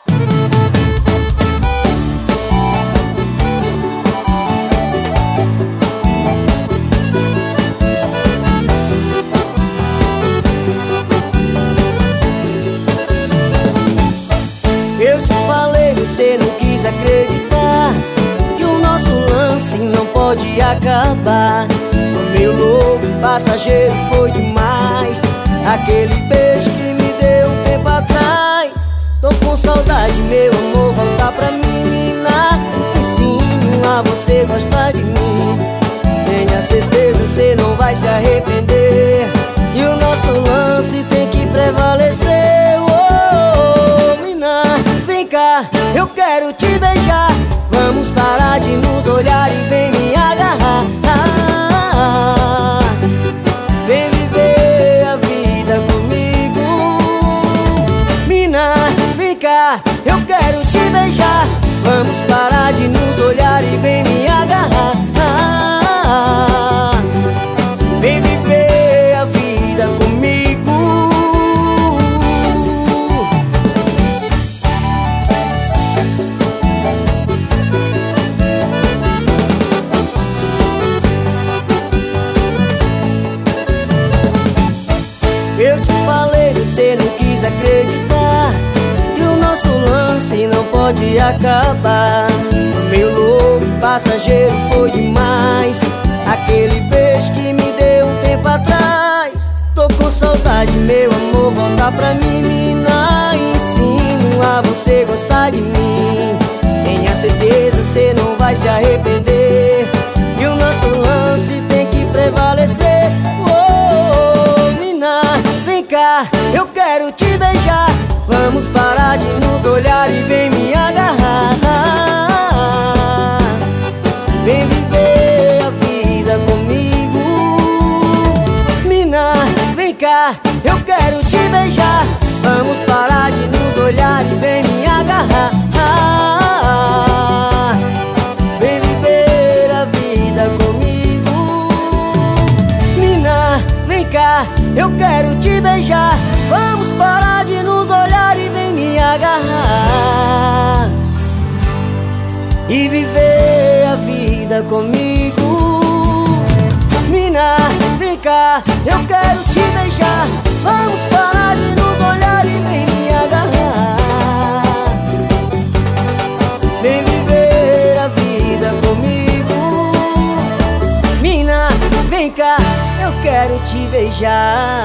Eu te falei, você não quis acreditar que o nosso lance não pode acabar. Foi meio louco, passageiro, foi demais. Aquele beijo que me deu um tempo atrás. Tô com saudade, meu amor, volta pra mim, mina. Ensino a você gostar de mim. Tenha certeza, você não vai se arrepender. E o nosso lance tem que prevalecer. Oh, mina, vem cá, eu quero te beijar. Vamos parar de nos olhar e vem me agarrar. Vem viver a vida comigo. Mina, vem cá, eu quero te beijar. Vamos parar de nos olhar e vem me agarrar. Vem viver a vida comigo. Eu te falei, você não quis acreditar que o nosso lance não pode acabar. Meio louco, passageiro, foi demais. Aquele beijo que me deu um tempo atrás. Tô com saudade, meu amor, volta pra mim, mina. Ensino a você gostar de mim. Tenha certeza, você não vai se arrepender. E o nosso lance tem que prevalecer. Oh, mina, vem cá, eu quero te beijar. Vamos parar de nos olhar e vem me agarrar. Vem viver a vida comigo. Mina, vem cá, eu quero te beijar. Vamos parar de nos olhar e vem me agarrar. Vem viver a vida comigo. Mina, vem cá, eu quero te beijar. Vamos parar de nos olhar e vem me agarrar. E viver a vida comigo. Mina, vem cá, eu quero te beijar. Vamos parar de nos olhar e vem me agarrar. Vem viver a vida comigo. Mina, vem cá, eu quero te beijar.